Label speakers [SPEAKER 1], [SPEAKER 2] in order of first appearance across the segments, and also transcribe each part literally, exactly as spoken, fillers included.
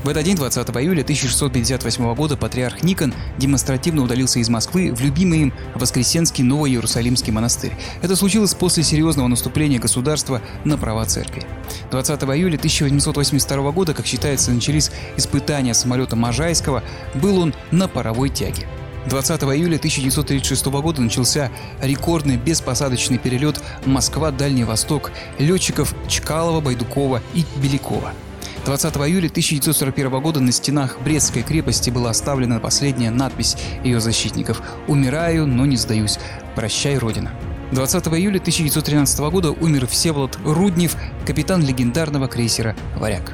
[SPEAKER 1] В этот день, двадцатого июля тысяча шестьсот пятьдесят восьмого года, патриарх Никон демонстративно удалился из Москвы в любимый им Воскресенский Новоиерусалимский монастырь. Это случилось после серьезного наступления государства на права церкви. двадцатого июля тысяча восемьсот восемьдесят второго года, как считается, начались испытания самолета Можайского. Был он на паровой тяге. двадцатого июля тысяча девятьсот тридцать шестого года начался рекордный беспосадочный перелет Москва-Дальний Восток летчиков Чкалова, Байдукова и Белякова. двадцатого июля тысяча девятьсот сорок первого года на стенах Брестской крепости была оставлена последняя надпись ее защитников: «Умираю, но не сдаюсь. Прощай, Родина». двадцатого июля тысяча девятьсот тринадцатого года умер Всеволод Руднев, капитан легендарного крейсера «Варяг».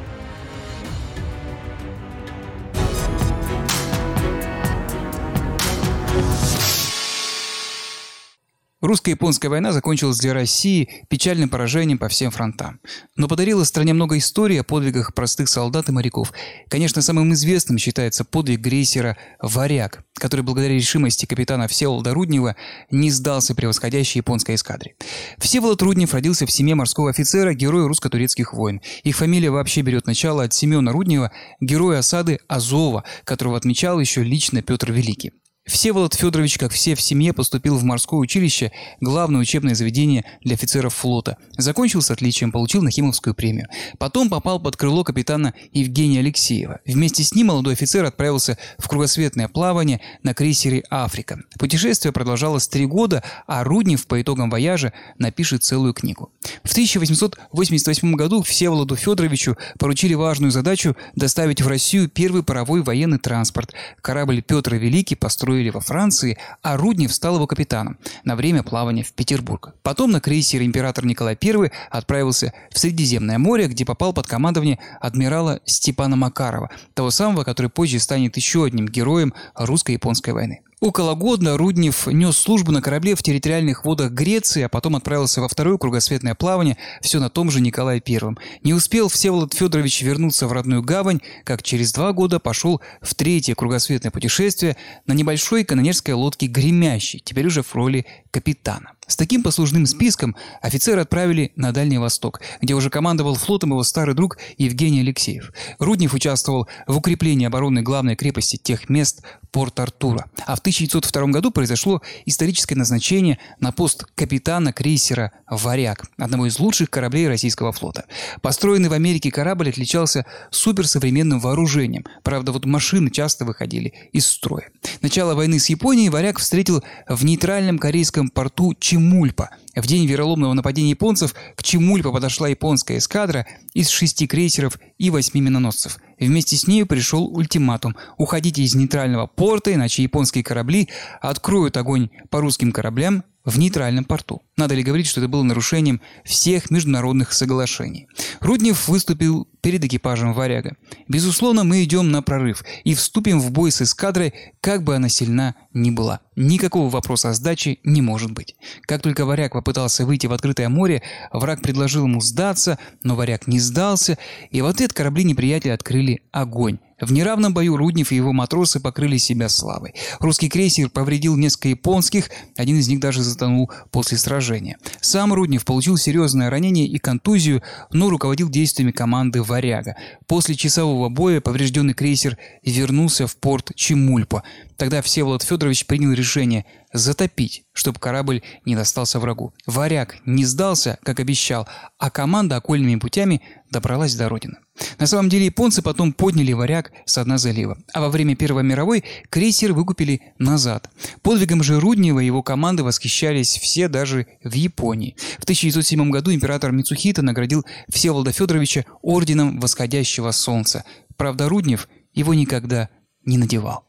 [SPEAKER 1] Русско-японская война закончилась для России печальным поражением по всем фронтам, но подарила стране много историй о подвигах простых солдат и моряков. Конечно, самым известным считается подвиг крейсера «Варяг», который благодаря решимости капитана Всеволода Руднева не сдался превосходящей японской эскадре. Всеволод Руднев родился в семье морского офицера, героя русско-турецких войн. Их фамилия вообще берет начало от Семена Руднева, героя осады Азова, которого отмечал еще лично Петр Великий. Всеволод Федорович, как все в семье, поступил в морское училище, главное учебное заведение для офицеров флота. Закончил с отличием, получил Нахимовскую премию. Потом попал под крыло капитана Евгения Алексеева. Вместе с ним молодой офицер отправился в кругосветное плавание на крейсере «Африка». Путешествие продолжалось три года, а Руднев по итогам вояжа напишет целую книгу. В тысяча восемьсот восемьдесят восьмом году Всеволоду Федоровичу поручили важную задачу доставить в Россию первый паровой военный транспорт. Корабль Петр Великий построил во Франции, а Руднев стал его капитаном на время плавания в Петербург. Потом на крейсере император Николай Первый отправился в Средиземное море, где попал под командование адмирала Степана Макарова, того самого, который позже станет еще одним героем русско-японской войны. Около года Руднев нес службу на корабле в территориальных водах Греции, а потом отправился во второе кругосветное плавание, все на том же Николае Первом. Не успел Всеволод Федорович вернуться в родную гавань, как через два года пошел в третье кругосветное путешествие на небольшой канонерской лодке «Гремящей», теперь уже в роли капитана. С таким послужным списком офицера отправили на Дальний Восток, где уже командовал флотом его старый друг Евгений Алексеев. Руднев участвовал в укреплении обороны главной крепости тех мест Порт-Артура. А в тысяча девятьсот втором году произошло историческое назначение на пост капитана крейсера «Варяг», одного из лучших кораблей российского флота. Построенный в Америке корабль отличался суперсовременным вооружением. Правда, вот машины часто выходили из строя. Начало войны с Японией «Варяг» встретил в нейтральном корейском порту Чемульпа. В день вероломного нападения японцев к Чемульпа подошла японская эскадра из шести крейсеров и восьми миноносцев. Вместе с нею пришел ультиматум: уходите из нейтрального порта, иначе японские корабли откроют огонь по русским кораблям в нейтральном порту. Надо ли говорить, что это было нарушением всех международных соглашений? Руднев выступил перед экипажем «Варяга». «Безусловно, мы идем на прорыв и вступим в бой с эскадрой, как бы она сильна ни была. Никакого вопроса о сдаче не может быть». Как только «Варяг» попытался выйти в открытое море, враг предложил ему сдаться, но «Варяг» не сдался, и в ответ корабли неприятеля открыли огонь. В неравном бою Руднев и его матросы покрыли себя славой. Русский крейсер повредил несколько японских, один из них даже затонул после сражения. Сам Руднев получил серьезное ранение и контузию, но руководил действиями команды «Варяга». После часового боя поврежденный крейсер вернулся в порт Чемульпа. Тогда Всеволод Федорович принял решение затопить, чтобы корабль не достался врагу. «Варяг» не сдался, как обещал, а команда окольными путями добралась до родины. На самом деле японцы потом подняли «Варяг» со дна залива, а во время Первой мировой крейсер выкупили назад. Подвигом же Руднева и его команды восхищались все даже в Японии. В тысяча девятьсот седьмом году император Мицухито наградил Всеволода Федоровича орденом восходящего солнца. Правда, Руднев его никогда не надевал.